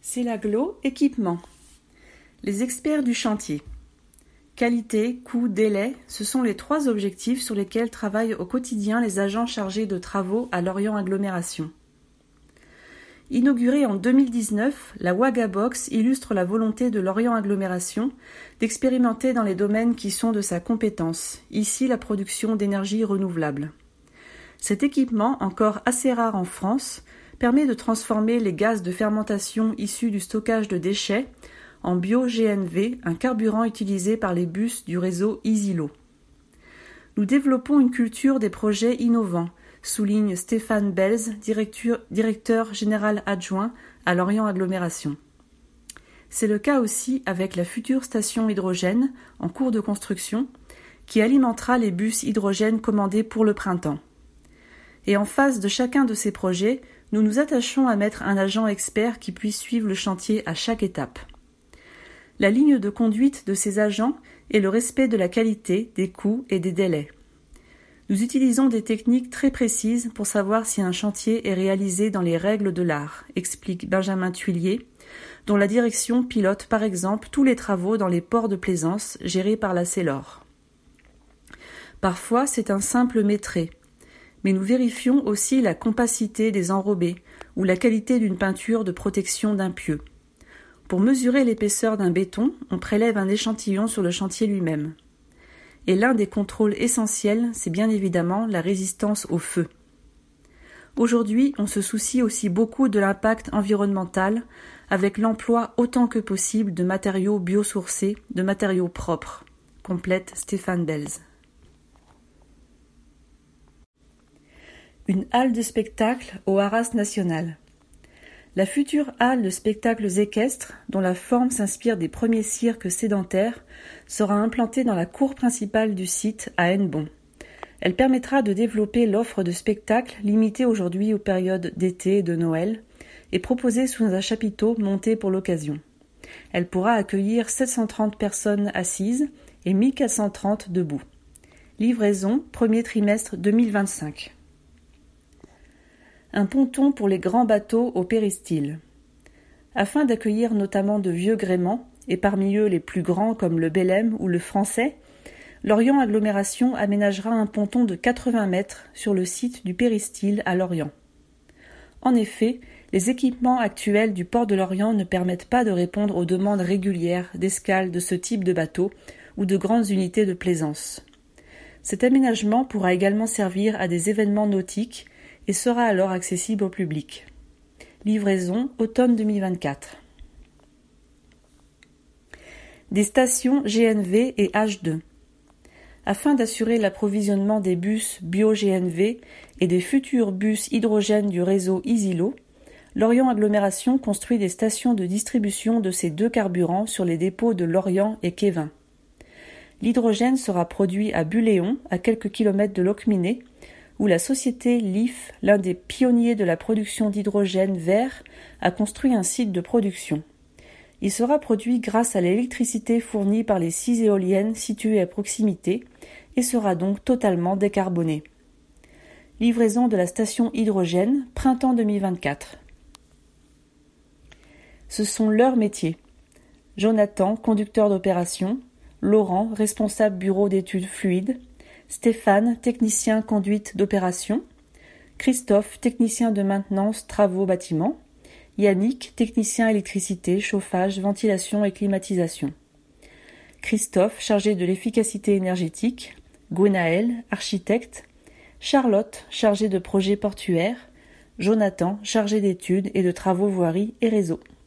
Célaglo Équipement. Les experts du chantier. Qualité, coût, délai, ce sont les 3 objectifs sur lesquels travaillent au quotidien les agents chargés de travaux à Lorient Agglomération. Inaugurée en 2019, la Wagabox illustre la volonté de Lorient Agglomération d'expérimenter dans les domaines qui sont de sa compétence, ici la production d'énergie renouvelable. Cet équipement, encore assez rare en France, permet de transformer les gaz de fermentation issus du stockage de déchets en bio-GNV, un carburant utilisé par les bus du réseau EasyLo. Nous développons une culture des projets innovants, souligne Stéphane Belz, directeur général adjoint à Lorient Agglomération. C'est le cas aussi avec la future station hydrogène en cours de construction qui alimentera les bus hydrogène commandés pour le printemps. Et en face de chacun de ces projets, nous nous attachons à mettre un agent expert qui puisse suivre le chantier à chaque étape. La ligne de conduite de ces agents est le respect de la qualité, des coûts et des délais. Nous utilisons des techniques très précises pour savoir si un chantier est réalisé dans les règles de l'art, explique Benjamin Thuillier, dont la direction pilote par exemple tous les travaux dans les ports de plaisance gérés par la Célor. Parfois, c'est un simple métré, mais nous vérifions aussi la compacité des enrobés ou la qualité d'une peinture de protection d'un pieu. Pour mesurer l'épaisseur d'un béton, on prélève un échantillon sur le chantier lui-même. Et l'un des contrôles essentiels, c'est bien évidemment la résistance au feu. Aujourd'hui, on se soucie aussi beaucoup de l'impact environnemental avec l'emploi autant que possible de matériaux biosourcés, de matériaux propres, complète Stéphane Belz. Une halle de spectacle au Haras National. La future halle de spectacles équestres, dont la forme s'inspire des premiers cirques sédentaires, sera implantée dans la cour principale du site à Hennebont. Elle permettra de développer l'offre de spectacles limitée aujourd'hui aux périodes d'été et de Noël et proposée sous un chapiteau monté pour l'occasion. Elle pourra accueillir 730 personnes assises et 1430 debout. Livraison, premier trimestre 2025. Un ponton pour les grands bateaux au péristyle. Afin d'accueillir notamment de vieux gréements, et parmi eux les plus grands comme le Belém ou le Français, Lorient Agglomération aménagera un ponton de 80 mètres sur le site du péristyle à Lorient. En effet, les équipements actuels du port de Lorient ne permettent pas de répondre aux demandes régulières d'escale de ce type de bateau ou de grandes unités de plaisance. Cet aménagement pourra également servir à des événements nautiques et sera alors accessible au public. Livraison automne 2024. Des stations GNV et H2. Afin d'assurer l'approvisionnement des bus bio-GNV et des futurs bus hydrogène du réseau EasyLo, Lorient Agglomération construit des stations de distribution de ces 2 carburants sur les dépôts de Lorient et Quévin. L'hydrogène sera produit à Buléon, à quelques kilomètres de Locminé, où la société LIF, l'un des pionniers de la production d'hydrogène vert, a construit un site de production. Il sera produit grâce à l'électricité fournie par les 6 éoliennes situées à proximité et sera donc totalement décarboné. Livraison de la station hydrogène, printemps 2024. Ce sont leurs métiers. Jonathan, conducteur d'opération, Laurent, responsable bureau d'études fluides, Stéphane, technicien conduite d'opération, Christophe, technicien de maintenance travaux bâtiments, Yannick, technicien électricité, chauffage, ventilation et climatisation. Christophe, chargé de l'efficacité énergétique, Gwenaël, architecte, Charlotte, chargée de projets portuaires, Jonathan, chargé d'études et de travaux voirie et réseau.